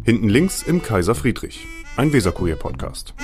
Hinten links im Kaiser Friedrich, ein Weserkurier-Podcast.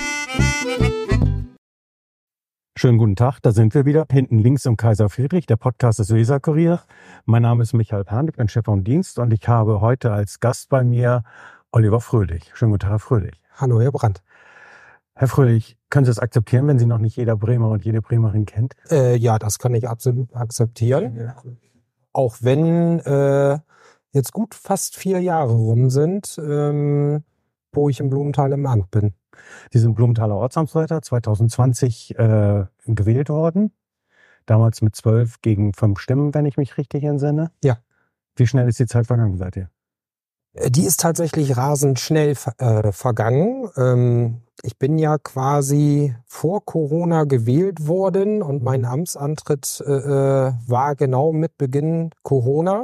Schönen guten Tag, da sind wir wieder. Hinten links im Kaiser Friedrich, der Podcast des Weserkurier. Mein Name ist Michael Pan, ich bin Chef vom Dienst und ich habe heute als Gast bei mir Oliver Fröhlich. Schönen guten Tag, Herr Fröhlich. Hallo, Herr Brandt. Herr Fröhlich, können Sie es akzeptieren, wenn Sie noch nicht jeder Bremer und jede Bremerin kennt? Ja, das kann ich absolut akzeptieren. Auch wenn jetzt gut fast 4 Jahre rum sind, wo ich in Blumenthal im Amt bin. Sie sind Blumenthaler Ortsamtsleiter, 2020 gewählt worden. Damals mit 12 gegen 5 Stimmen, wenn ich mich richtig entsinne. Ja. Wie schnell ist die Zeit vergangen seitdem? Die ist tatsächlich rasend schnell vergangen. Ich bin ja quasi vor Corona gewählt worden und mein Amtsantritt war genau mit Beginn Corona.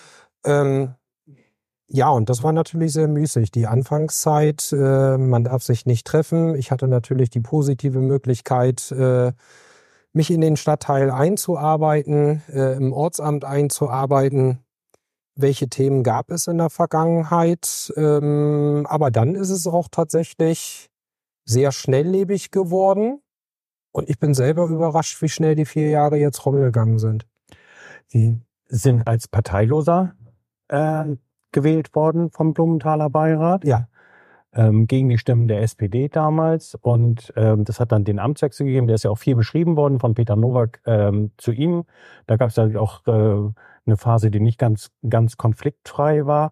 Ja, und das war natürlich sehr müßig. Die Anfangszeit, man darf sich nicht treffen. Ich hatte natürlich die positive Möglichkeit, mich in den Stadtteil einzuarbeiten, im Ortsamt einzuarbeiten. Welche Themen gab es in der Vergangenheit? Aber dann ist es auch tatsächlich sehr schnelllebig geworden. Und ich bin selber überrascht, wie schnell die 4 Jahre jetzt rumgegangen sind. Sie sind als Parteiloser gewählt worden vom Blumenthaler Beirat. Ja. Gegen die Stimmen der SPD damals. Und das hat dann den Amtswechsel gegeben. Der ist ja auch viel beschrieben worden von Peter Nowak zu ihm. Da gab es ja auch eine Phase, die nicht ganz konfliktfrei war.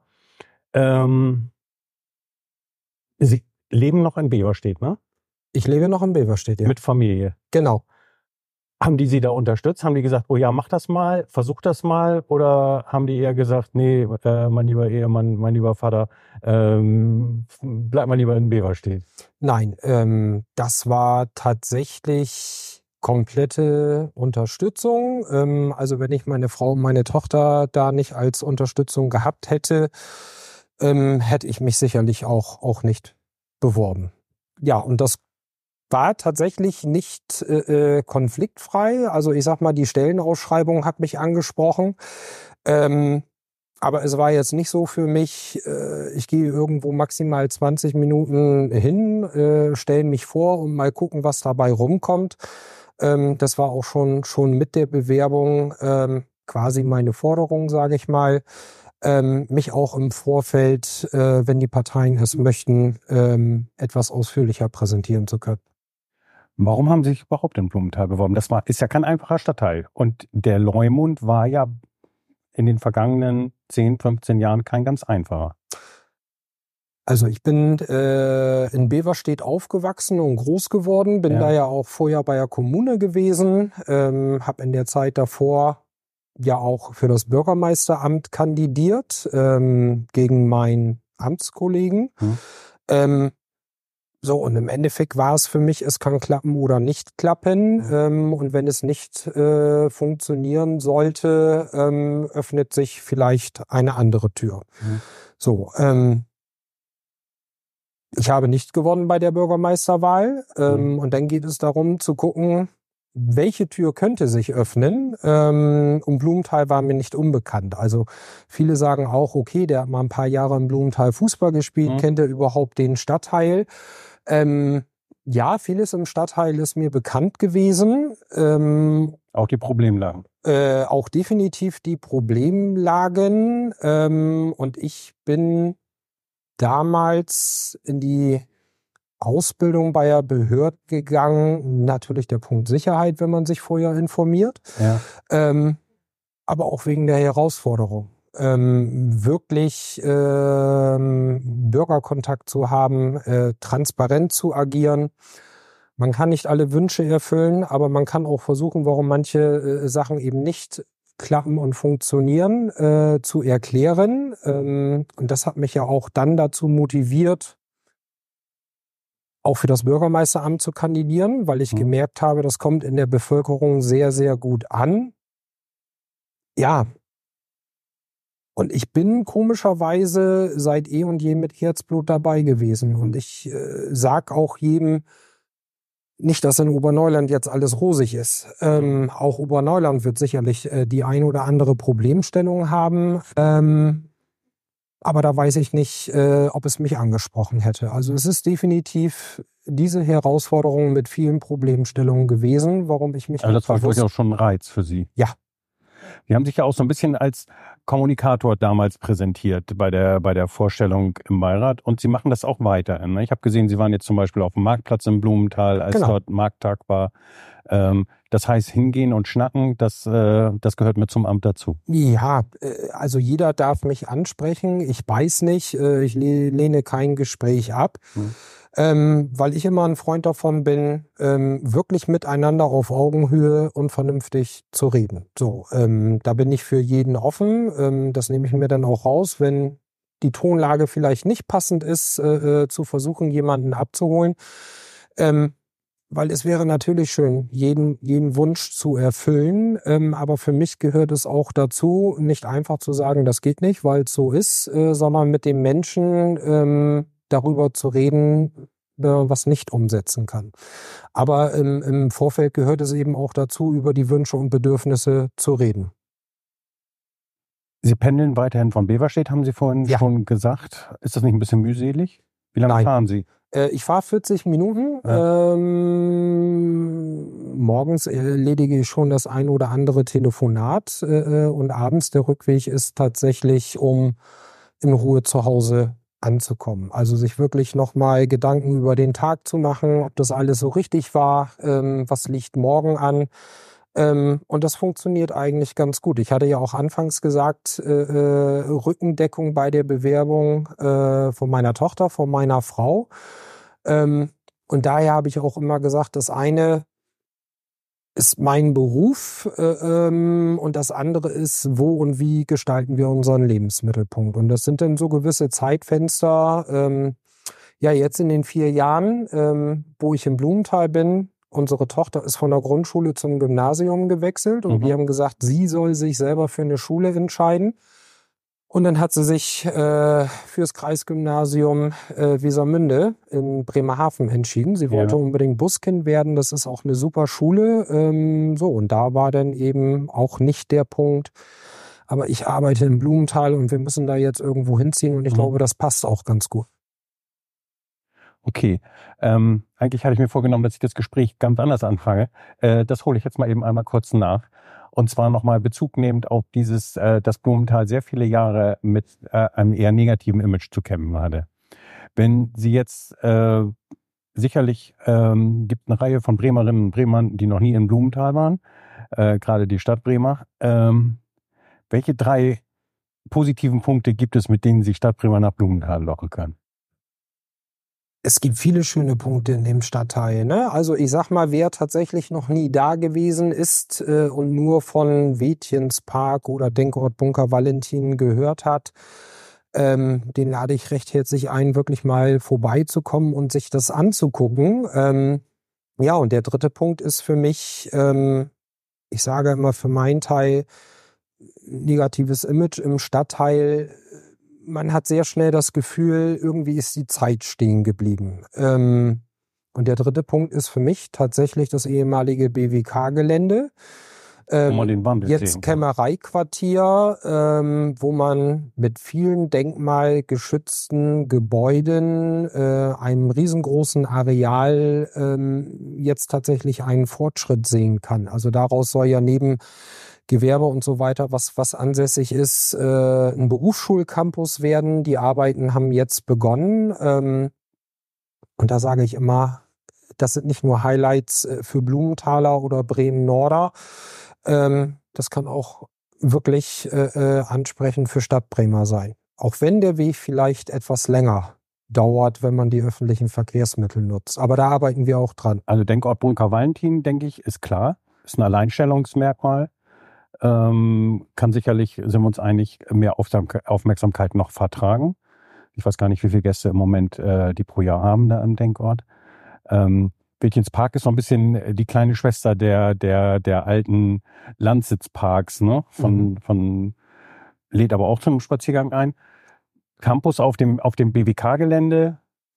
Sie leben noch in Beverstedt, ne? Ich lebe noch in Beverstedt, ja. Mit Familie. Genau. Haben die Sie da unterstützt? Haben die gesagt, oh ja, mach das mal, versuch das mal? Oder haben die eher gesagt, nee, mein lieber Ehemann, mein lieber Vater, bleib mal lieber in Beverstedt? Nein, das war tatsächlich komplette Unterstützung. Also wenn ich meine Frau und meine Tochter da nicht als Unterstützung gehabt hätte, hätte ich mich sicherlich auch nicht beworben. Ja, und das war tatsächlich nicht konfliktfrei. Also ich sag mal, die Stellenausschreibung hat mich angesprochen. Aber es war jetzt nicht so für mich, ich gehe irgendwo maximal 20 Minuten hin, stelle mich vor und mal gucken, was dabei rumkommt. Das war auch schon mit der Bewerbung quasi meine Forderung, sage ich mal, mich auch im Vorfeld, wenn die Parteien es möchten, etwas ausführlicher präsentieren zu können. Warum haben Sie sich überhaupt in Blumenthal beworben? Ist ja kein einfacher Stadtteil. Und der Leumund war ja in den vergangenen 10, 15 Jahren kein ganz einfacher. Also ich bin in Beverstedt aufgewachsen und groß geworden, bin da ja auch vorher bei der Kommune gewesen, habe in der Zeit davor ja auch für das Bürgermeisteramt kandidiert, gegen meinen Amtskollegen. So, und im Endeffekt war es für mich, es kann klappen oder nicht klappen. Und wenn es nicht funktionieren sollte, öffnet sich vielleicht eine andere Tür. So, ich habe nicht gewonnen bei der Bürgermeisterwahl. Und dann geht es darum zu gucken, welche Tür könnte sich öffnen. Und Blumenthal war mir nicht unbekannt. Also viele sagen auch, okay, der hat mal ein paar Jahre in Blumenthal Fußball gespielt, kennt er überhaupt den Stadtteil? Ja, vieles im Stadtteil ist mir bekannt gewesen. Auch die Problemlagen. Auch definitiv die Problemlagen. Und ich bin damals in die Ausbildung bei der Behörde gegangen. Natürlich der Punkt Sicherheit, wenn man sich vorher informiert. Ja. Aber auch wegen der Herausforderung. Wirklich Bürgerkontakt zu haben, transparent zu agieren. Man kann nicht alle Wünsche erfüllen, aber man kann auch versuchen, warum manche Sachen eben nicht klappen und funktionieren, zu erklären. Und das hat mich ja auch dann dazu motiviert, auch für das Bürgermeisteramt zu kandidieren, weil ich gemerkt habe, das kommt in der Bevölkerung sehr, sehr gut an. Ja. Und ich bin komischerweise seit eh und je mit Herzblut dabei gewesen. Und ich sag auch jedem, nicht, dass in Oberneuland jetzt alles rosig ist. Auch Oberneuland wird sicherlich die ein oder andere Problemstellung haben. Aber da weiß ich nicht, ob es mich angesprochen hätte. Also es ist definitiv diese Herausforderung mit vielen Problemstellungen gewesen, warum ich mich... Also das war durchaus schon ein Reiz für Sie. Ja. Sie haben sich ja auch so ein bisschen als Kommunikator damals präsentiert bei der Vorstellung im Beirat und Sie machen das auch weiter. Ich habe gesehen, Sie waren jetzt zum Beispiel auf dem Marktplatz in Blumenthal, als dort Markttag war. Das heißt, hingehen und schnacken, das gehört mir zum Amt dazu. Ja, also jeder darf mich ansprechen. Ich beiß nicht, ich lehne kein Gespräch ab. Weil ich immer ein Freund davon bin, wirklich miteinander auf Augenhöhe und vernünftig zu reden. So, da bin ich für jeden offen. Das nehme ich mir dann auch raus, wenn die Tonlage vielleicht nicht passend ist, zu versuchen, jemanden abzuholen. Weil es wäre natürlich schön, jeden Wunsch zu erfüllen. Aber für mich gehört es auch dazu, nicht einfach zu sagen, das geht nicht, weil es so ist, sondern mit dem Menschen darüber zu reden, was nicht umsetzen kann. Aber im Vorfeld gehört es eben auch dazu, über die Wünsche und Bedürfnisse zu reden. Sie pendeln weiterhin von Beverstedt, haben Sie vorhin schon gesagt. Ist das nicht ein bisschen mühselig? Wie lange fahren Sie? Ich fahre 40 Minuten. Ja. Morgens erledige ich schon das ein oder andere Telefonat und abends der Rückweg ist tatsächlich, um in Ruhe zu Hause anzukommen. Also sich wirklich nochmal Gedanken über den Tag zu machen, ob das alles so richtig war, was liegt morgen an. Und das funktioniert eigentlich ganz gut. Ich hatte ja auch anfangs gesagt, Rückendeckung bei der Bewerbung von meiner Tochter, von meiner Frau. Und daher habe ich auch immer gesagt, das eine ist mein Beruf und das andere ist, wo und wie gestalten wir unseren Lebensmittelpunkt. Und das sind dann so gewisse Zeitfenster. Jetzt in den 4 Jahren, wo ich in Blumenthal bin, unsere Tochter ist von der Grundschule zum Gymnasium gewechselt und wir haben gesagt, sie soll sich selber für eine Schule entscheiden. Und dann hat sie sich fürs Kreisgymnasium Wesermünde in Bremerhaven entschieden. Sie wollte unbedingt Buskind werden. Das ist auch eine super Schule. Und da war dann eben auch nicht der Punkt. Aber ich arbeite in Blumenthal und wir müssen da jetzt irgendwo hinziehen. Und ich glaube, das passt auch ganz gut. Okay. Eigentlich hatte ich mir vorgenommen, dass ich das Gespräch ganz anders anfange. Das hole ich jetzt mal eben einmal kurz nach. Und zwar nochmal Bezug nehmend auf dass Blumenthal sehr viele Jahre mit einem eher negativen Image zu kämpfen hatte. Wenn Sie jetzt sicherlich gibt eine Reihe von Bremerinnen und Bremern, die noch nie in Blumenthal waren, gerade die Stadt Bremer. Welche 3 positiven Punkte gibt es, mit denen Sie Stadtbremer nach Blumenthal locken können? Es gibt viele schöne Punkte in dem Stadtteil, ne? Also ich sag mal, wer tatsächlich noch nie da gewesen ist und nur von Wädchenspark oder Denkort Bunker Valentin gehört hat, den lade ich recht herzlich ein, wirklich mal vorbeizukommen und sich das anzugucken. Und der 3. Punkt ist für mich, ich sage immer für meinen Teil, negatives Image im Stadtteil. Man hat sehr schnell das Gefühl, irgendwie ist die Zeit stehen geblieben. Und der 3. Punkt ist für mich tatsächlich das ehemalige BWK-Gelände. Jetzt Kämmereiquartier, wo man mit vielen denkmalgeschützten Gebäuden, einem riesengroßen Areal jetzt tatsächlich einen Fortschritt sehen kann. Also daraus soll ja neben Gewerbe und so weiter, was ansässig ist, ein Berufsschulcampus werden. Die Arbeiten haben jetzt begonnen. Und da sage ich immer, das sind nicht nur Highlights für Blumenthaler oder Bremen-Norder. Das kann auch wirklich ansprechend für Stadtbremer sein. Auch wenn der Weg vielleicht etwas länger dauert, wenn man die öffentlichen Verkehrsmittel nutzt. Aber da arbeiten wir auch dran. Also Denkort Bunker Valentin, denke ich, ist klar. Ist ein Alleinstellungsmerkmal. Kann sicherlich, sind wir uns einig, mehr Aufmerksamkeit noch vertragen. Ich weiß gar nicht, wie viele Gäste im Moment die pro Jahr haben da im Denkort. Wädchenspark ist so ein bisschen die kleine Schwester der alten Landsitzparks, ne? Lädt aber auch zum Spaziergang ein. Campus auf dem BWK-Gelände,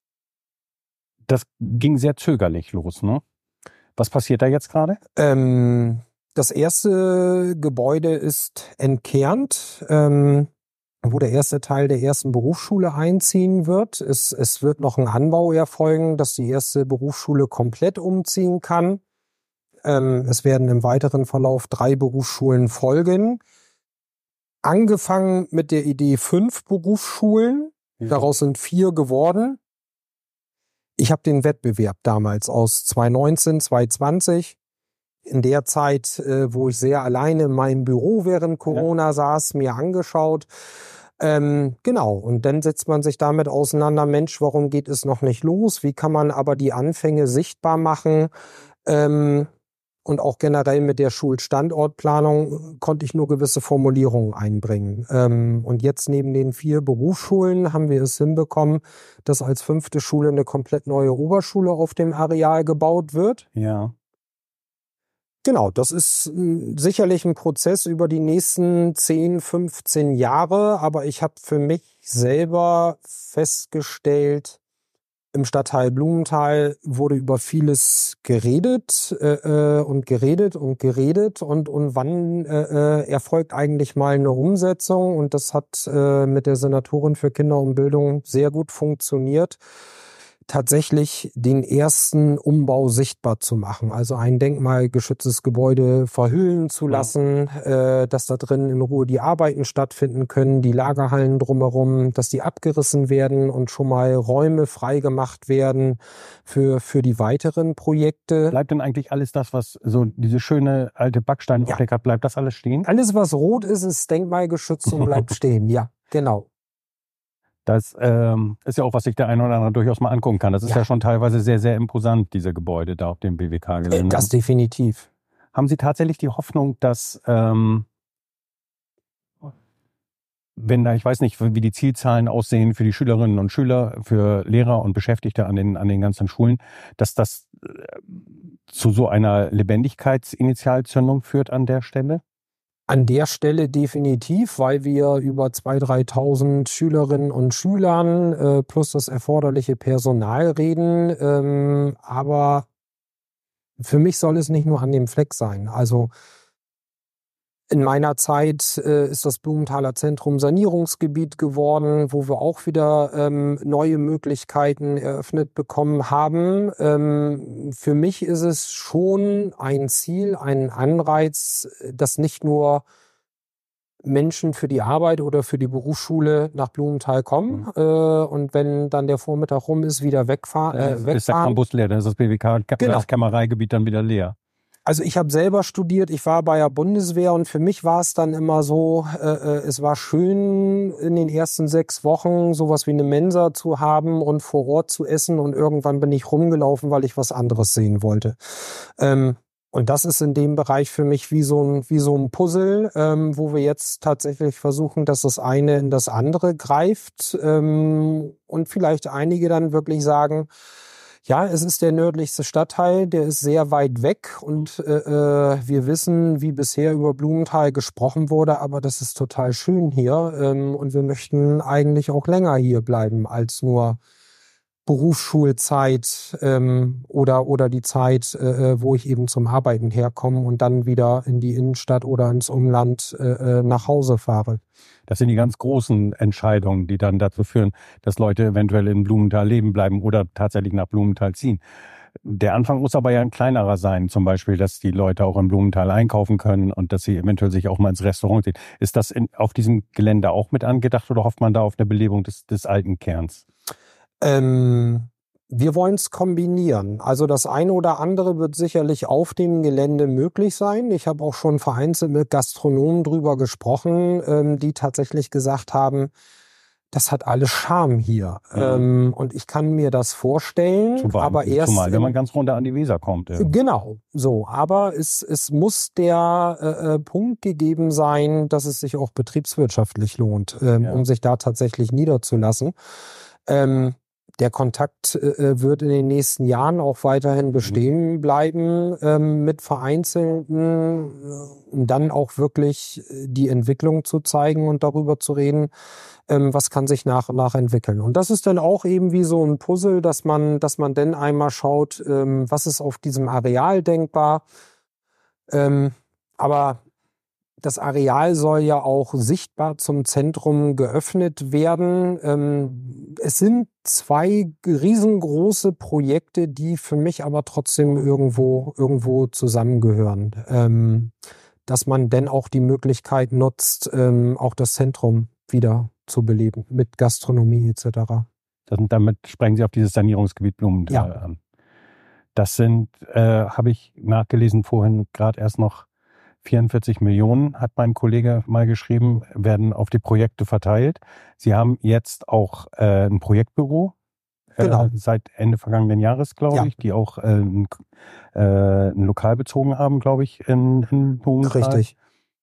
das ging sehr zögerlich los, ne? Was passiert da jetzt gerade? Das erste Gebäude ist entkernt. wo der erste Teil der ersten Berufsschule einziehen wird. Es wird noch ein Anbau erfolgen, dass die erste Berufsschule komplett umziehen kann. Es werden im weiteren Verlauf 3 Berufsschulen folgen. Angefangen mit der Idee 5 Berufsschulen. Ja. Daraus sind 4 geworden. Ich habe den Wettbewerb damals aus 2019, 2020, in der Zeit, wo ich sehr alleine in meinem Büro während Corona saß, mir angeschaut. Genau, und dann setzt man sich damit auseinander, Mensch, warum geht es noch nicht los? Wie kann man aber die Anfänge sichtbar machen? Und auch generell mit der Schulstandortplanung konnte ich nur gewisse Formulierungen einbringen. Und jetzt neben den 4 Berufsschulen haben wir es hinbekommen, dass als 5. Schule eine komplett neue Oberschule auf dem Areal gebaut wird. Ja. Genau, das ist sicherlich ein Prozess über die nächsten 10, 15 Jahre, aber ich habe für mich selber festgestellt, im Stadtteil Blumenthal wurde über vieles geredet und wann erfolgt eigentlich mal eine Umsetzung, und das hat mit der Senatorin für Kinder und Bildung sehr gut funktioniert, tatsächlich den ersten Umbau sichtbar zu machen, also ein denkmalgeschütztes Gebäude verhüllen zu lassen, dass da drin in Ruhe die Arbeiten stattfinden können, die Lagerhallen drumherum, dass die abgerissen werden und schon mal Räume freigemacht werden für die weiteren Projekte. Bleibt denn eigentlich alles das, was so diese schöne alte Backsteinoptik hat, bleibt das alles stehen? Alles, was rot ist, ist denkmalgeschützt und bleibt stehen, ja, genau. Das ist ja auch, was sich der eine oder andere durchaus mal angucken kann. Das ist ja schon teilweise sehr, sehr imposant, diese Gebäude da auf dem BWK-Gelände. Das definitiv. Haben Sie tatsächlich die Hoffnung, dass, wenn da, ich weiß nicht, wie die Zielzahlen aussehen für die Schülerinnen und Schüler, für Lehrer und Beschäftigte an den ganzen Schulen, dass das zu so einer Lebendigkeitsinitialzündung führt an der Stelle? An der Stelle definitiv, weil wir über 2.000, 3.000 Schülerinnen und Schülern plus das erforderliche Personal reden. Aber für mich soll es nicht nur an dem Fleck sein. Also in meiner Zeit ist das Blumenthaler Zentrum Sanierungsgebiet geworden, wo wir auch wieder neue Möglichkeiten eröffnet bekommen haben. Für mich ist es schon ein Ziel, ein Anreiz, dass nicht nur Menschen für die Arbeit oder für die Berufsschule nach Blumenthal kommen und wenn dann der Vormittag rum ist, wieder wegfahren. Ist der Campus leer, dann ist das BWK, genau. Das Kämmereigebiet dann wieder leer. Also ich habe selber studiert, ich war bei der Bundeswehr, und für mich war es dann immer so, es war schön in den ersten 6 Wochen sowas wie eine Mensa zu haben und vor Ort zu essen, und irgendwann bin ich rumgelaufen, weil ich was anderes sehen wollte. Und das ist in dem Bereich für mich wie so ein Puzzle, wo wir jetzt tatsächlich versuchen, dass das eine in das andere greift, und vielleicht einige dann wirklich sagen, ja, es ist der nördlichste Stadtteil, der ist sehr weit weg, und wir wissen, wie bisher über Blumenthal gesprochen wurde, aber das ist total schön hier, und wir möchten eigentlich auch länger hier bleiben als nur Berufsschulzeit oder die Zeit, wo ich eben zum Arbeiten herkomme und dann wieder in die Innenstadt oder ins Umland nach Hause fahre. Das sind die ganz großen Entscheidungen, die dann dazu führen, dass Leute eventuell in Blumenthal leben bleiben oder tatsächlich nach Blumenthal ziehen. Der Anfang muss aber ja ein kleinerer sein, zum Beispiel, dass die Leute auch in Blumenthal einkaufen können und dass sie eventuell sich auch mal ins Restaurant sehen. Ist das auf diesem Gelände auch mit angedacht, oder hofft man da auf eine Belebung des alten Kerns? Wir wollen es kombinieren. Also das eine oder andere wird sicherlich auf dem Gelände möglich sein. Ich habe auch schon vereinzelt mit Gastronomen drüber gesprochen, die tatsächlich gesagt haben, das hat alles Charme hier. Und ich kann mir das vorstellen. Zumal, wenn man ganz runter an die Weser kommt. Ja. Genau, so. Aber es muss der Punkt gegeben sein, dass es sich auch betriebswirtschaftlich lohnt, um sich da tatsächlich niederzulassen. Der Kontakt wird in den nächsten Jahren auch weiterhin bestehen bleiben mit Vereinzelten, um dann auch wirklich die Entwicklung zu zeigen und darüber zu reden, was kann sich nach und nach entwickeln. Und das ist dann auch eben wie so ein Puzzle, dass man dann einmal schaut, was ist auf diesem Areal denkbar. Aber Das Areal soll ja auch sichtbar zum Zentrum geöffnet werden. Es sind 2 riesengroße Projekte, die für mich aber trotzdem irgendwo zusammengehören. Dass man denn auch die Möglichkeit nutzt, auch das Zentrum wieder zu beleben mit Gastronomie etc. Damit sprechen Sie auf dieses Sanierungsgebiet Blumenthal an. Das sind, habe ich nachgelesen vorhin, gerade erst noch 44 Millionen, hat mein Kollege mal geschrieben, werden auf die Projekte verteilt. Sie haben jetzt auch ein Projektbüro, Genau. Seit Ende vergangenen Jahres, glaube ich, die auch ein Lokal bezogen haben, glaube ich, in Blumenthal. Richtig.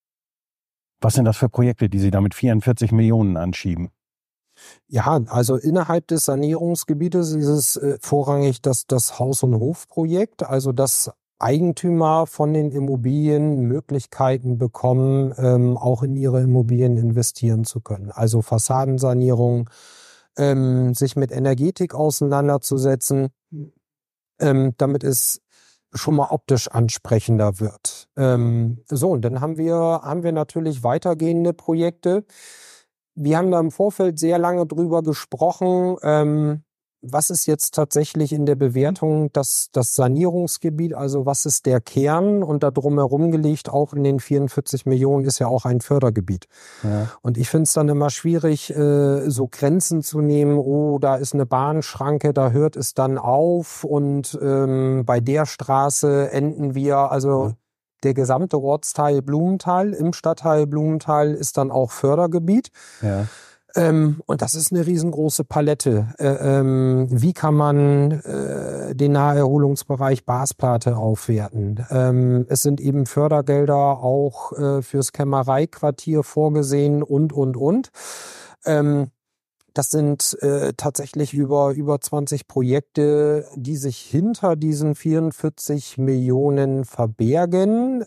Was sind das für Projekte, die Sie da mit 44 Millionen anschieben? Ja, also innerhalb des Sanierungsgebietes ist es vorrangig das Haus- und Hofprojekt, also dass Eigentümer von den Immobilien Möglichkeiten bekommen, auch in ihre Immobilien investieren zu können. Also Fassadensanierung, sich mit Energetik auseinanderzusetzen, damit es schon mal optisch ansprechender wird. Und dann haben wir natürlich weitergehende Projekte. Wir haben da im Vorfeld sehr lange drüber gesprochen, was ist jetzt tatsächlich in der Bewertung das Sanierungsgebiet, also was ist der Kern, und da drumherum gelegt, auch in den 44 Millionen ist ja auch ein Fördergebiet. Ja. Und ich finde es dann immer schwierig, so Grenzen zu nehmen, oh, da ist eine Bahnschranke, da hört es dann auf und bei der Straße enden wir, also der gesamte Ortsteil Blumenthal im Stadtteil Blumenthal ist dann auch Fördergebiet. Ja. Und das ist eine riesengroße Palette. Wie kann man den Naherholungsbereich Basplate aufwerten? Es sind eben Fördergelder auch fürs Kämmereiquartier vorgesehen und. Das sind tatsächlich über 20 Projekte, die sich hinter diesen 44 Millionen verbergen.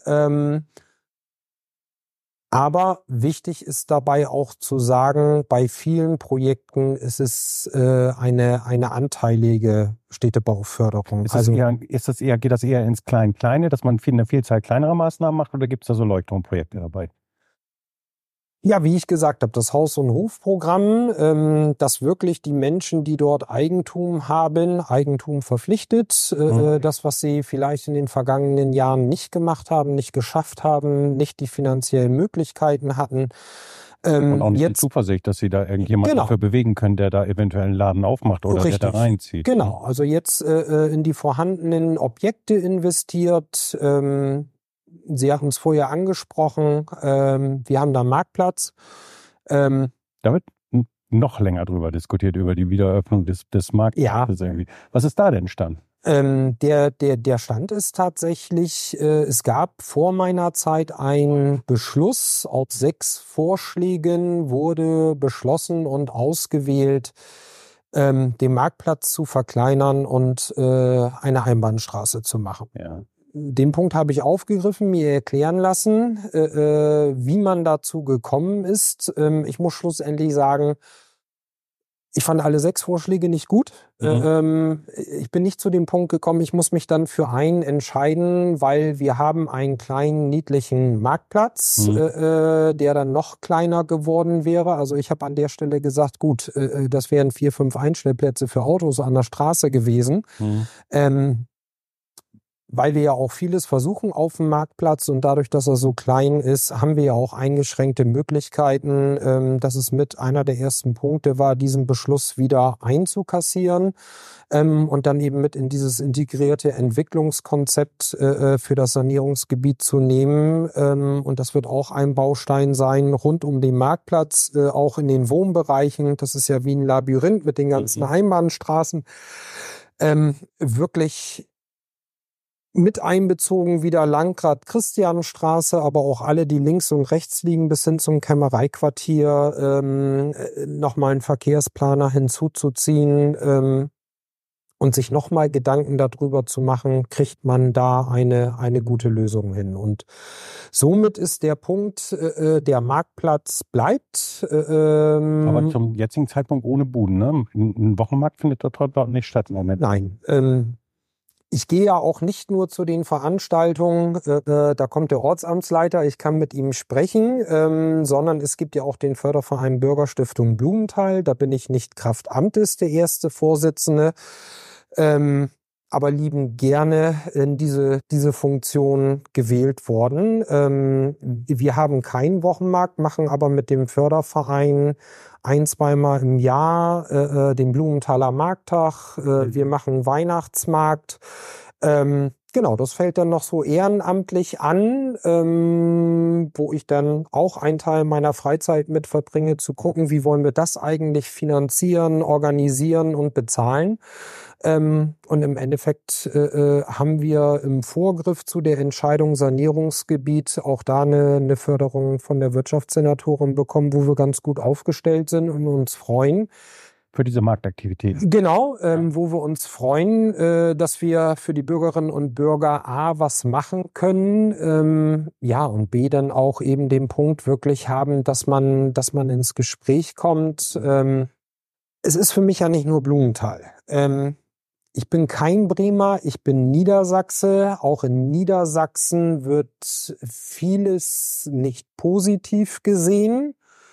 Aber wichtig ist dabei auch zu sagen, bei vielen Projekten ist es eine anteilige Städtebauförderung. Geht das eher ins Klein-Kleine, dass man eine Vielzahl kleinerer Maßnahmen macht, oder gibt es da so Leuchtturmprojekte dabei? Ja, wie ich gesagt habe, das Haus- und Hofprogramm, das wirklich die Menschen, die dort Eigentum haben, Eigentum verpflichtet. Das, was sie vielleicht in den vergangenen Jahren nicht gemacht haben, nicht geschafft haben, nicht die finanziellen Möglichkeiten hatten. Und auch nicht die Zuversicht, dass Sie da irgendjemand dafür bewegen können, der da eventuell einen Laden aufmacht oder der da reinzieht. Genau, also jetzt in die vorhandenen Objekte investiert. Sie hatten es vorher angesprochen, wir haben da einen Marktplatz. Da wird noch länger drüber diskutiert, über die Wiedereröffnung des Marktplatzes irgendwie. Was ist da denn Stand? Der Stand ist tatsächlich, es gab vor meiner Zeit einen Beschluss, aus 6 Vorschlägen wurde beschlossen und ausgewählt, den Marktplatz zu verkleinern und eine Einbahnstraße zu machen. Ja. Den Punkt habe ich aufgegriffen, mir erklären lassen, wie man dazu gekommen ist. Ich muss schlussendlich sagen, ich fand alle 6 Vorschläge nicht gut. Ich bin nicht zu dem Punkt gekommen, ich muss mich dann für einen entscheiden, weil wir haben einen kleinen, niedlichen Marktplatz, der dann noch kleiner geworden wäre. Also ich habe an der Stelle gesagt, gut, das wären 4, 5 Einstellplätze für Autos an der Straße gewesen. Weil wir ja auch vieles versuchen auf dem Marktplatz, und dadurch, dass er so klein ist, haben wir ja auch eingeschränkte Möglichkeiten. Das ist mit einer der ersten Punkte war, diesen Beschluss wieder einzukassieren und dann eben mit in dieses integrierte Entwicklungskonzept für das Sanierungsgebiet zu nehmen. Und das wird auch ein Baustein sein rund um den Marktplatz, auch in den Wohnbereichen. Das ist ja wie ein Labyrinth mit den ganzen Einbahnstraßen. Wirklich mit einbezogen wieder Landgrad-Christianstraße, aber auch alle, die links und rechts liegen, bis hin zum Kämmereiquartier, nochmal einen Verkehrsplaner hinzuzuziehen und sich nochmal Gedanken darüber zu machen, kriegt man da eine gute Lösung hin. Und somit ist der Punkt, der Marktplatz bleibt. Aber zum jetzigen Zeitpunkt ohne Buden, ne? Ein Wochenmarkt findet dort nicht statt im Moment. Nein, Ich gehe ja auch nicht nur zu den Veranstaltungen, da kommt der Ortsamtsleiter, ich kann mit ihm sprechen, sondern es gibt ja auch den Förderverein Bürgerstiftung Blumenthal. Da bin ich nicht Kraft Amtes der erste Vorsitzende, aber lieben gerne in diese Funktion gewählt worden. Wir haben keinen Wochenmarkt, machen aber mit dem Förderverein zweimal im Jahr den Blumenthaler Markttag. Wir machen Weihnachtsmarkt. Genau, das fällt dann noch so ehrenamtlich an, wo ich dann auch einen Teil meiner Freizeit mit verbringe, zu gucken, wie wollen wir das eigentlich finanzieren, organisieren und bezahlen. Und im Endeffekt haben wir im Vorgriff zu der Entscheidung Sanierungsgebiet auch da eine Förderung von der Wirtschaftssenatorin bekommen, wo wir ganz gut aufgestellt sind und uns freuen. Für diese Marktaktivitäten. Genau, wo wir uns freuen, dass wir für die Bürgerinnen und Bürger A, was machen können, und B, dann auch eben den Punkt wirklich haben, dass man ins Gespräch kommt. Es ist für mich ja nicht nur Blumenthal. Ich bin kein Bremer, ich bin Niedersachse. Auch in Niedersachsen wird vieles nicht positiv gesehen.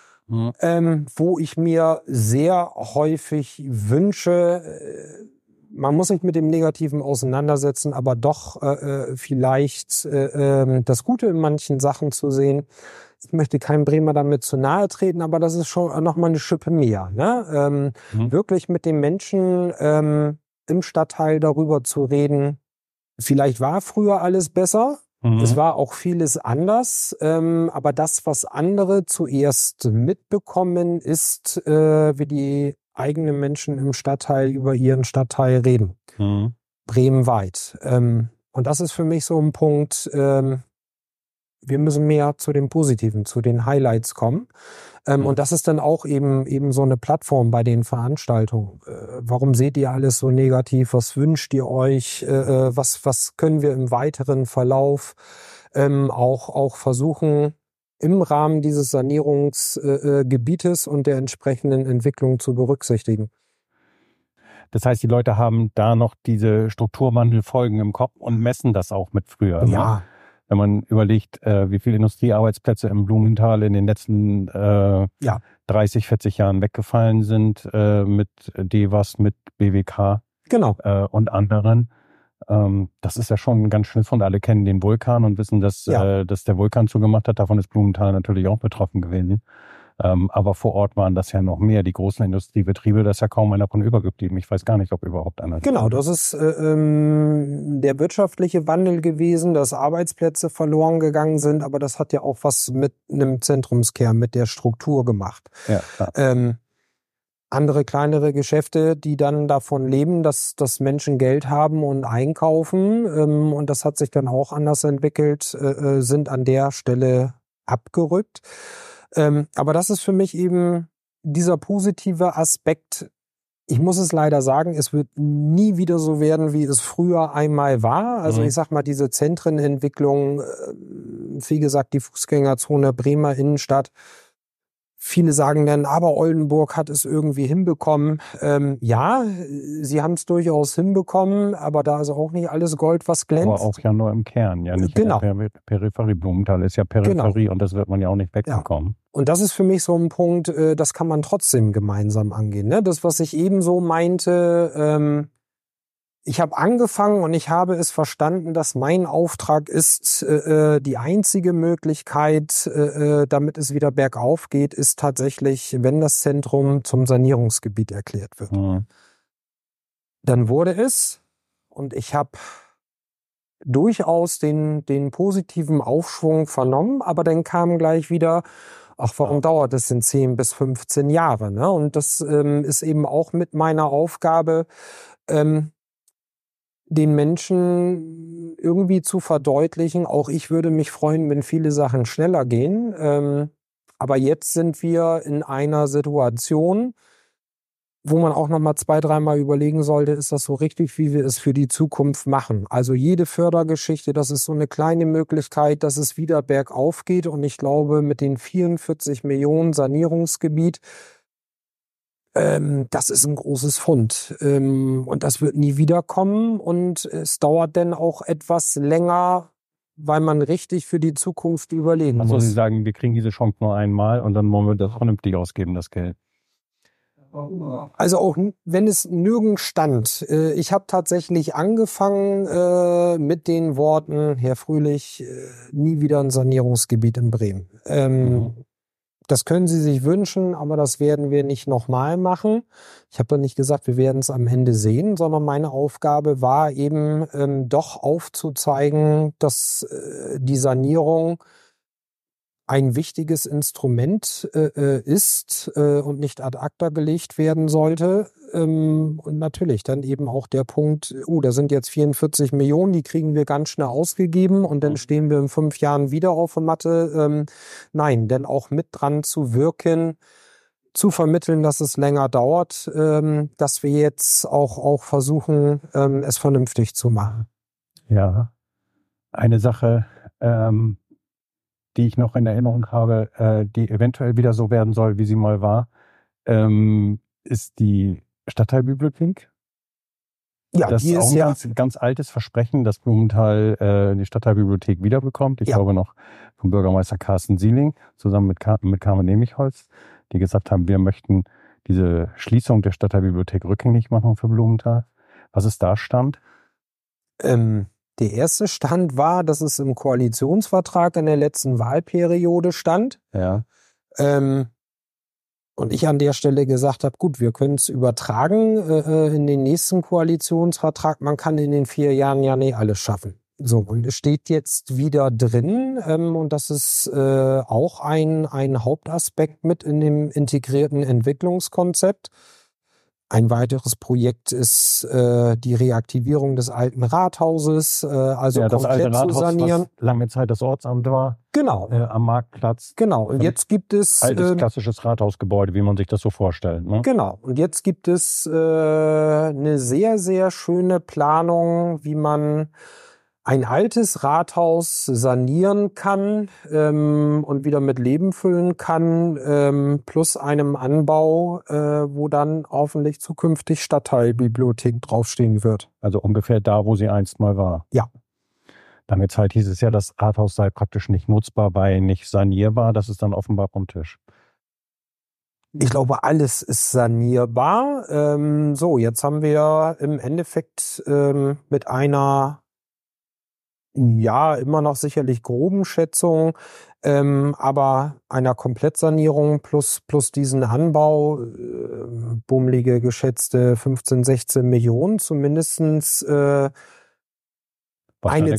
Wo ich mir sehr häufig wünsche, man muss sich mit dem Negativen auseinandersetzen, aber doch vielleicht das Gute in manchen Sachen zu sehen. Ich möchte keinem Bremer damit zu nahe treten, aber das ist schon nochmal eine Schippe mehr. Ne? Wirklich mit den Menschen im Stadtteil darüber zu reden, vielleicht war früher alles besser. Es war auch vieles anders, aber das, was andere zuerst mitbekommen, ist, wie die eigenen Menschen im Stadtteil über ihren Stadtteil reden. Bremenweit. Und das ist für mich so ein Punkt, wir müssen mehr zu den Positiven, zu den Highlights kommen. Und das ist dann auch eben so eine Plattform bei den Veranstaltungen. Warum seht ihr alles so negativ? Was wünscht ihr euch? Was können wir im weiteren Verlauf auch versuchen, im Rahmen dieses Sanierungsgebietes und der entsprechenden Entwicklung zu berücksichtigen? Das heißt, die Leute haben da noch diese Strukturwandelfolgen im Kopf und messen das auch mit früher. Ja. Ne? Wenn man überlegt, wie viele Industriearbeitsplätze im Blumenthal in den letzten 30, 40 Jahren weggefallen sind mit DEWAS, mit BWK und anderen. Das ist ja schon ein ganz schönes Fund. Alle kennen den Vulkan und wissen, dass der Vulkan zugemacht hat. Davon ist Blumenthal natürlich auch betroffen gewesen. Aber vor Ort waren das ja noch mehr. Die großen Industriebetriebe, da ist ja kaum einer von übergeblieben. Ich weiß gar nicht, ob überhaupt einer. Genau, das ist der wirtschaftliche Wandel gewesen, dass Arbeitsplätze verloren gegangen sind, aber das hat ja auch was mit einem Zentrumskern, mit der Struktur gemacht. Ja, andere kleinere Geschäfte, die dann davon leben, dass Menschen Geld haben und einkaufen, und das hat sich dann auch anders entwickelt, sind an der Stelle abgerückt. Aber das ist für mich eben dieser positive Aspekt. Ich muss es leider sagen, es wird nie wieder so werden, wie es früher einmal war. Also ich sag mal, diese Zentrenentwicklung, wie gesagt, die Fußgängerzone Bremer Innenstadt. Viele sagen dann, aber Oldenburg hat es irgendwie hinbekommen. Ja, sie haben es durchaus hinbekommen, aber da ist auch nicht alles Gold, was glänzt. Aber auch ja nur im Kern, ja nicht in der Peripherie. Blumenthal ist ja Peripherie und das wird man ja auch nicht wegbekommen. Ja. Und das ist für mich so ein Punkt, das kann man trotzdem gemeinsam angehen. Ne? Das, was ich eben so meinte, ich habe angefangen und ich habe es verstanden, dass mein Auftrag ist, die einzige Möglichkeit, damit es wieder bergauf geht, ist tatsächlich, wenn das Zentrum zum Sanierungsgebiet erklärt wird. Dann wurde es, und ich habe durchaus den positiven Aufschwung vernommen, aber dann kam gleich wieder, warum dauert es denn 10 bis 15 Jahre? Ne? Und das ist eben auch mit meiner Aufgabe, den Menschen irgendwie zu verdeutlichen, auch ich würde mich freuen, wenn viele Sachen schneller gehen. Aber jetzt sind wir in einer Situation, wo man auch noch mal 2-3 Mal überlegen sollte, ist das so richtig, wie wir es für die Zukunft machen? Also jede Fördergeschichte, das ist so eine kleine Möglichkeit, dass es wieder bergauf geht. Und ich glaube, mit den 44 Millionen Sanierungsgebiet Das ist ein großes Pfund. Und das wird nie wiederkommen. Und es dauert dann auch etwas länger, weil man richtig für die Zukunft überlegen Also muss. Sie sagen, wir kriegen diese Chance nur einmal und dann wollen wir das vernünftig ausgeben, das Geld. Also auch wenn es nirgends stand. Ich habe tatsächlich angefangen mit den Worten, Herr Fröhlich, nie wieder ein Sanierungsgebiet in Bremen. Das können Sie sich wünschen, aber das werden wir nicht nochmal machen. Ich habe doch nicht gesagt, wir werden es am Ende sehen, sondern meine Aufgabe war eben doch aufzuzeigen, dass die Sanierung ein wichtiges Instrument ist und nicht ad acta gelegt werden sollte. Und natürlich dann eben auch der Punkt, da sind jetzt 44 Millionen, die kriegen wir ganz schnell ausgegeben und dann stehen wir in 5 Jahren wieder auf der Matte. Nein, denn auch mit dran zu wirken, zu vermitteln, dass es länger dauert, dass wir jetzt auch versuchen, es vernünftig zu machen. Ja, eine Sache, die ich noch in Erinnerung habe, die eventuell wieder so werden soll, wie sie mal war, ist die Stadtteilbibliothek. Ja, das die ist auch ist ein ja ganz altes Versprechen, dass Blumenthal die Stadtteilbibliothek wiederbekommt. Ich glaube noch vom Bürgermeister Carsten Sieling zusammen mit Carmen Nemichholz, die gesagt haben, wir möchten diese Schließung der Stadtteilbibliothek rückgängig machen für Blumenthal. Was ist da Stand? Der erste Stand war, dass es im Koalitionsvertrag in der letzten Wahlperiode stand. Ja. Und ich an der Stelle gesagt habe, gut, wir können es übertragen in den nächsten Koalitionsvertrag. Man kann in den 4 Jahren ja nicht alles schaffen. So, und es steht jetzt wieder drin und das ist auch ein Hauptaspekt mit in dem integrierten Entwicklungskonzept. Ein weiteres Projekt ist die Reaktivierung des alten Rathauses, also ja, das komplett alte Rathaus, zu sanieren. Was lange Zeit das Ortsamt war. Genau. Am Marktplatz. Genau. Und jetzt gibt es altes klassisches Rathausgebäude, wie man sich das so vorstellt. Ne? Genau. Und jetzt gibt es eine sehr, sehr schöne Planung, wie man ein altes Rathaus sanieren kann und wieder mit Leben füllen kann, plus einem Anbau, wo dann hoffentlich zukünftig Stadtteilbibliothek draufstehen wird. Also ungefähr da, wo sie einst mal war. Ja. Lange Zeit hieß es ja, das Rathaus sei praktisch nicht nutzbar, weil nicht sanierbar. Das ist dann offenbar vom Tisch. Ich glaube, alles ist sanierbar. So, jetzt haben wir im Endeffekt mit einer immer noch sicherlich groben Schätzung, aber einer Komplettsanierung plus diesen Anbau, bummelige geschätzte 15, 16 Millionen zumindestens eine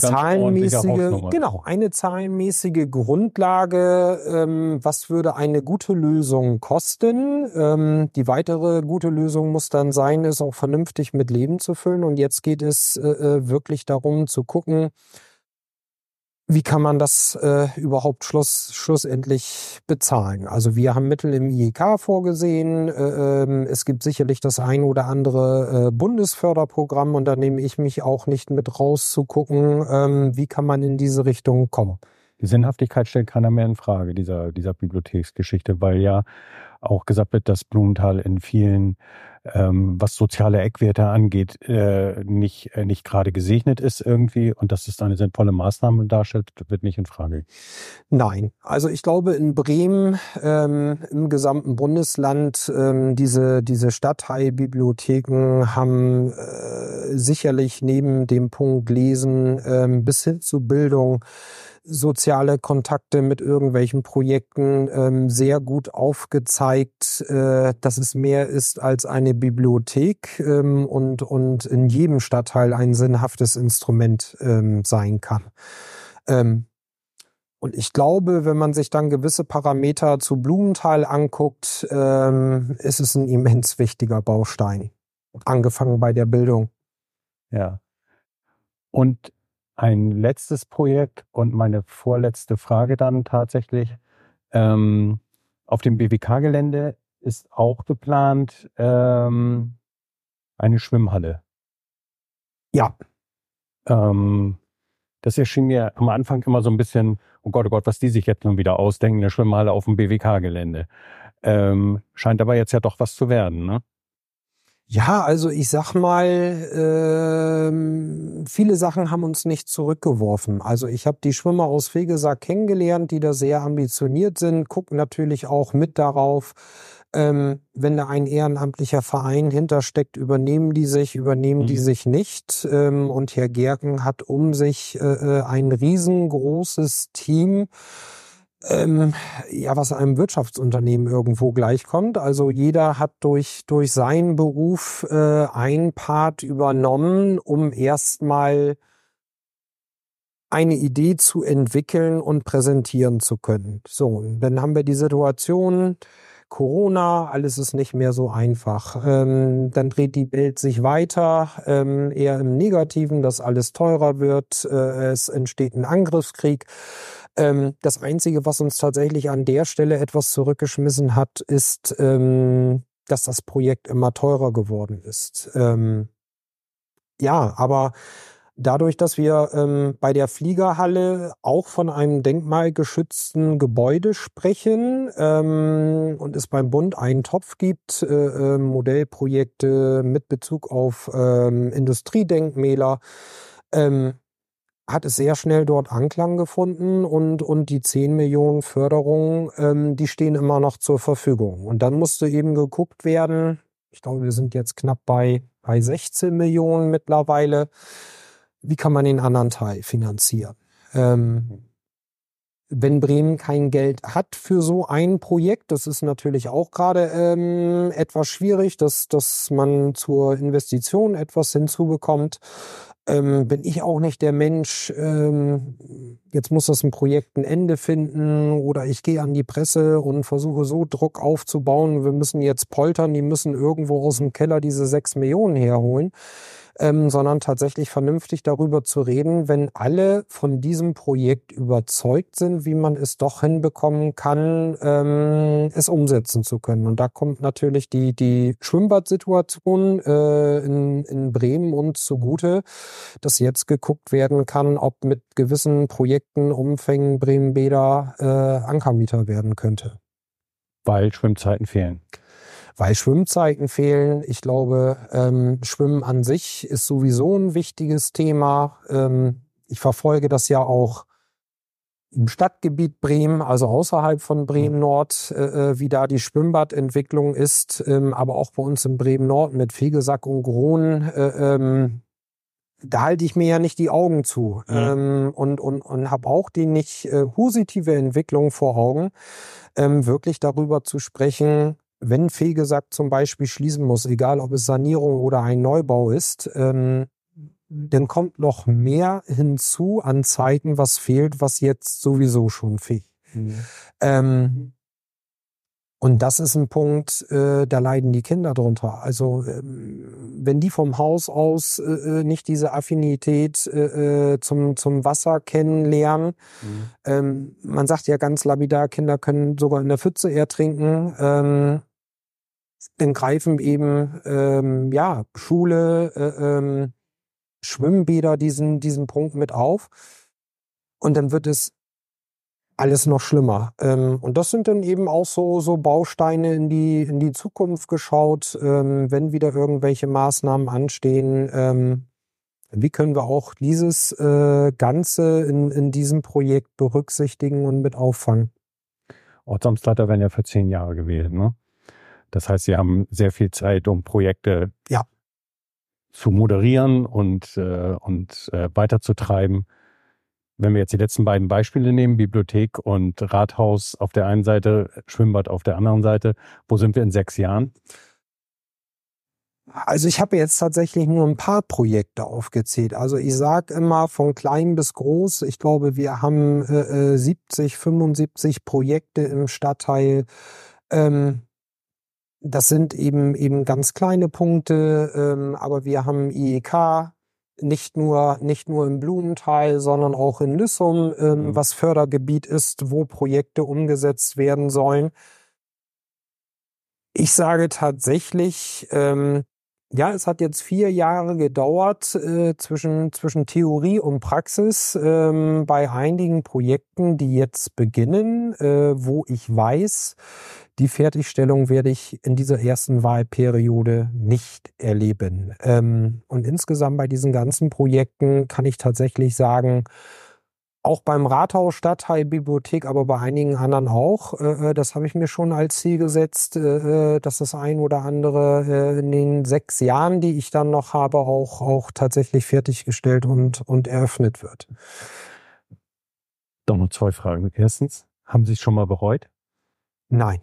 zahlenmäßige Grundlage, was würde eine gute Lösung kosten. Die weitere gute Lösung muss dann sein, es auch vernünftig mit Leben zu füllen. Und jetzt geht es wirklich darum zu gucken, wie kann man das überhaupt schlussendlich bezahlen? Also wir haben Mittel im IEK vorgesehen. Es gibt sicherlich das ein oder andere Bundesförderprogramm und da nehme ich mich auch nicht mit raus zu gucken, wie kann man in diese Richtung kommen. Die Sinnhaftigkeit stellt keiner mehr in Frage, dieser Bibliotheksgeschichte, weil ja auch gesagt wird, dass Blumenthal in vielen, was soziale Eckwerte angeht, nicht gerade gesegnet ist irgendwie und dass es eine sinnvolle Maßnahme darstellt, wird nicht in Frage. Nein, also ich glaube in Bremen, im gesamten Bundesland, diese Stadtteilbibliotheken haben sicherlich neben dem Punkt Lesen bis hin zu Bildung, soziale Kontakte mit irgendwelchen Projekten sehr gut aufgezeigt, dass es mehr ist als eine Bibliothek und in jedem Stadtteil ein sinnhaftes Instrument sein kann. Und ich glaube, wenn man sich dann gewisse Parameter zu Blumenthal anguckt, ist es ein immens wichtiger Baustein. Angefangen bei der Bildung. Ja. Und ein letztes Projekt und meine vorletzte Frage dann tatsächlich. Auf dem BWK-Gelände ist auch geplant eine Schwimmhalle. Ja. Das erschien mir am Anfang immer so ein bisschen, oh Gott, was die sich jetzt nun wieder ausdenken, eine Schwimmhalle auf dem BWK-Gelände. Scheint aber jetzt ja doch was zu werden, ne? Ja, also ich sag mal, viele Sachen haben uns nicht zurückgeworfen. Also ich habe die Schwimmer aus Vegesack kennengelernt, die da sehr ambitioniert sind, gucken natürlich auch mit darauf, wenn da ein ehrenamtlicher Verein hintersteckt, übernehmen die sich nicht. Und Herr Gerken hat um sich ein riesengroßes Team, was einem Wirtschaftsunternehmen irgendwo gleichkommt. Also jeder hat durch seinen Beruf einen Part übernommen, um erstmal eine Idee zu entwickeln und präsentieren zu können. So, und dann haben wir die Situation, Corona, alles ist nicht mehr so einfach. Dann dreht die Welt sich weiter, eher im Negativen, dass alles teurer wird, es entsteht ein Angriffskrieg. Das Einzige, was uns tatsächlich an der Stelle etwas zurückgeschmissen hat, ist, dass das Projekt immer teurer geworden ist. Aber dadurch, dass wir bei der Fliegerhalle auch von einem denkmalgeschützten Gebäude sprechen und es beim Bund einen Topf gibt, Modellprojekte mit Bezug auf Industriedenkmäler, hat es sehr schnell dort Anklang gefunden und die 10 Millionen Förderung, die stehen immer noch zur Verfügung. Und dann musste eben geguckt werden, ich glaube, wir sind jetzt knapp bei 16 Millionen mittlerweile, wie kann man den anderen Teil finanzieren? Wenn Bremen kein Geld hat für so ein Projekt, das ist natürlich auch gerade etwas schwierig, dass man zur Investition etwas hinzubekommt, bin ich auch nicht der Mensch, jetzt muss das ein Projekt ein Ende finden oder ich gehe an die Presse und versuche so Druck aufzubauen, wir müssen jetzt poltern, die müssen irgendwo aus dem Keller diese 6 Millionen herholen. Sondern tatsächlich vernünftig darüber zu reden, wenn alle von diesem Projekt überzeugt sind, wie man es doch hinbekommen kann, es umsetzen zu können. Und da kommt natürlich die Schwimmbadsituation in Bremen uns zugute, dass jetzt geguckt werden kann, ob mit gewissen Projekten, Umfängen Bremen-Bäder Ankermieter werden könnte. Weil Schwimmzeiten fehlen. Weil Schwimmzeiten fehlen. Ich glaube, Schwimmen an sich ist sowieso ein wichtiges Thema. Ich verfolge das ja auch im Stadtgebiet Bremen, also außerhalb von Bremen-Nord, wie da die Schwimmbadentwicklung ist. Aber auch bei uns in Bremen-Nord mit Vegesack und Grohn, da halte ich mir ja nicht die Augen zu und habe auch die nicht positive Entwicklung vor Augen, wirklich darüber zu sprechen, wenn Vegesack zum Beispiel schließen muss, egal ob es Sanierung oder ein Neubau ist, dann kommt noch mehr hinzu an Zeiten, was fehlt, was jetzt sowieso schon fehlt. Und das ist ein Punkt, da leiden die Kinder drunter. Also wenn die vom Haus aus nicht diese Affinität zum Wasser kennenlernen, man sagt ja ganz lapidar, Kinder können sogar in der Pfütze ertrinken, dann greifen eben Schule, Schwimmbäder diesen Punkt mit auf und dann wird es alles noch schlimmer. Und das sind dann eben auch so Bausteine in die Zukunft geschaut, wenn wieder irgendwelche Maßnahmen anstehen. Wie können wir auch dieses Ganze in diesem Projekt berücksichtigen und mit auffangen? Ortsamtsleiter werden ja für 10 Jahre gewählt, ne? Das heißt, Sie haben sehr viel Zeit, um Projekte zu moderieren und weiterzutreiben. Wenn wir jetzt die letzten beiden Beispiele nehmen, Bibliothek und Rathaus auf der einen Seite, Schwimmbad auf der anderen Seite, wo sind wir in 6 Jahren? Also ich habe jetzt tatsächlich nur ein paar Projekte aufgezählt. Also ich sage immer von klein bis groß. Ich glaube, wir haben 70, 75 Projekte im Stadtteil. Das sind eben ganz kleine Punkte, aber wir haben IEK, nicht nur im Blumenthal, sondern auch in Lüssum, was Fördergebiet ist, wo Projekte umgesetzt werden sollen. Ich sage tatsächlich, Ja, es hat jetzt 4 Jahre gedauert zwischen Theorie und Praxis bei einigen Projekten, die jetzt beginnen, wo ich weiß, die Fertigstellung werde ich in dieser ersten Wahlperiode nicht erleben. Und insgesamt bei diesen ganzen Projekten kann ich tatsächlich sagen, auch beim Rathaus, Stadtteil, Bibliothek, aber bei einigen anderen auch. Das habe ich mir schon als Ziel gesetzt, dass das ein oder andere in den 6 Jahren, die ich dann noch habe, auch tatsächlich fertiggestellt und eröffnet wird. Doch noch 2 Fragen. Erstens, haben Sie es schon mal bereut? Nein.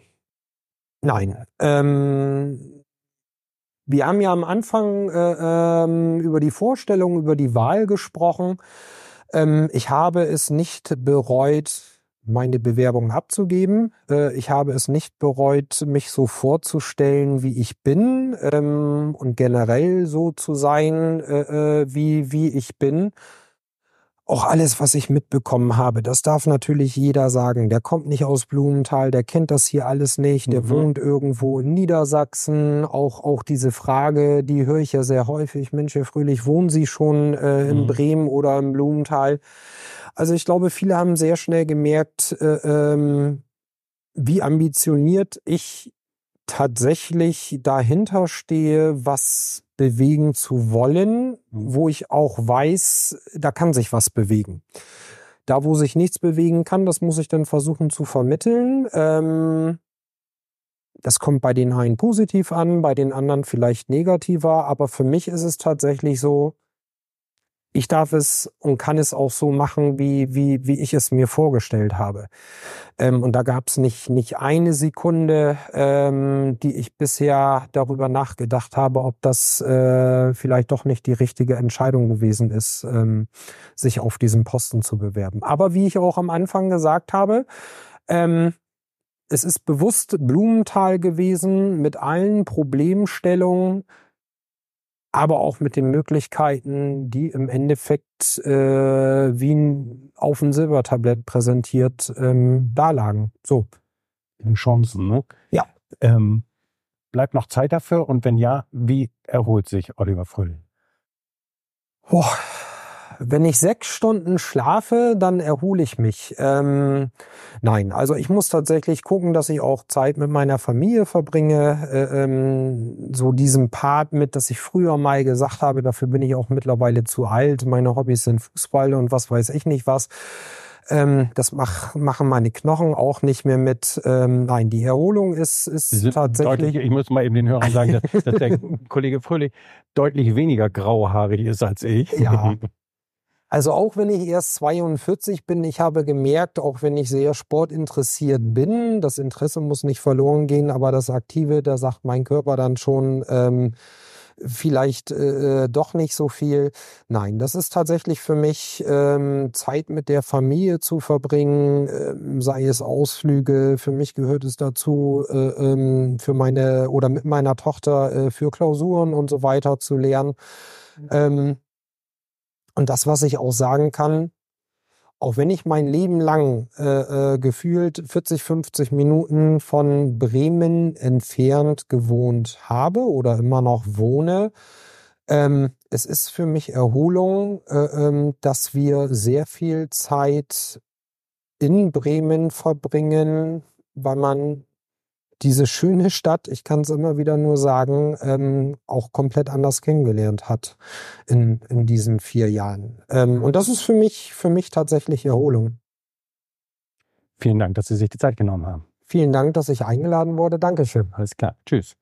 Wir haben ja am Anfang über die Vorstellung, über die Wahl gesprochen. Ich habe es nicht bereut, meine Bewerbung abzugeben. Ich habe es nicht bereut, mich so vorzustellen, wie ich bin und generell so zu sein, wie ich bin. Auch alles, was ich mitbekommen habe, das darf natürlich jeder sagen. Der kommt nicht aus Blumenthal, der kennt das hier alles nicht, der wohnt irgendwo in Niedersachsen. Auch diese Frage, die höre ich ja sehr häufig. Mensch, Herr Fröhlich, wohnen Sie schon in Bremen oder im Blumenthal? Also ich glaube, viele haben sehr schnell gemerkt, wie ambitioniert ich tatsächlich dahinter stehe, was bewegen zu wollen, wo ich auch weiß, da kann sich was bewegen. Da, wo sich nichts bewegen kann, das muss ich dann versuchen zu vermitteln. Das kommt bei den einen positiv an, bei den anderen vielleicht negativer, aber für mich ist es tatsächlich so, ich darf es und kann es auch so machen, wie ich es mir vorgestellt habe. Und da gab es nicht eine Sekunde, die ich bisher darüber nachgedacht habe, ob das vielleicht doch nicht die richtige Entscheidung gewesen ist, sich auf diesen Posten zu bewerben. Aber wie ich auch am Anfang gesagt habe, es ist bewusst Blumenthal gewesen mit allen Problemstellungen, aber auch mit den Möglichkeiten, die im Endeffekt wie auf ein Silbertablett präsentiert dalagen. So. Chancen, ne? Ja. Bleibt noch Zeit dafür? Und wenn ja, wie erholt sich Oliver Fröhlich? Wenn ich 6 Stunden schlafe, dann erhole ich mich. Nein, also ich muss tatsächlich gucken, dass ich auch Zeit mit meiner Familie verbringe. So diesen Part mit, dass ich früher mal gesagt habe, dafür bin ich auch mittlerweile zu alt. Meine Hobbys sind Fußball und was weiß ich nicht was. Das machen meine Knochen auch nicht mehr mit. Nein, die Erholung ist tatsächlich... Ich muss mal eben den Hörern sagen, dass der Kollege Fröhlich deutlich weniger grauhaarig ist als ich. Ja. Also auch wenn ich erst 42 bin, ich habe gemerkt, auch wenn ich sehr sportinteressiert bin, das Interesse muss nicht verloren gehen, aber das Aktive, da sagt mein Körper dann schon vielleicht doch nicht so viel. Nein, das ist tatsächlich für mich Zeit mit der Familie zu verbringen, sei es Ausflüge. Für mich gehört es dazu, für meine oder mit meiner Tochter für Klausuren und so weiter zu lernen. Und das, was ich auch sagen kann, auch wenn ich mein Leben lang gefühlt 40, 50 Minuten von Bremen entfernt gewohnt habe oder immer noch wohne, es ist für mich Erholung, dass wir sehr viel Zeit in Bremen verbringen, weil man diese schöne Stadt, ich kann es immer wieder nur sagen, auch komplett anders kennengelernt hat in diesen 4 Jahren. Und das ist für mich tatsächlich Erholung. Vielen Dank, dass Sie sich die Zeit genommen haben. Vielen Dank, dass ich eingeladen wurde. Dankeschön. Alles klar. Tschüss.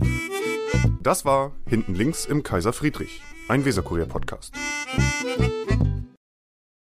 Das war Hinten links im Kaiser Friedrich, ein Weserkurier-Podcast.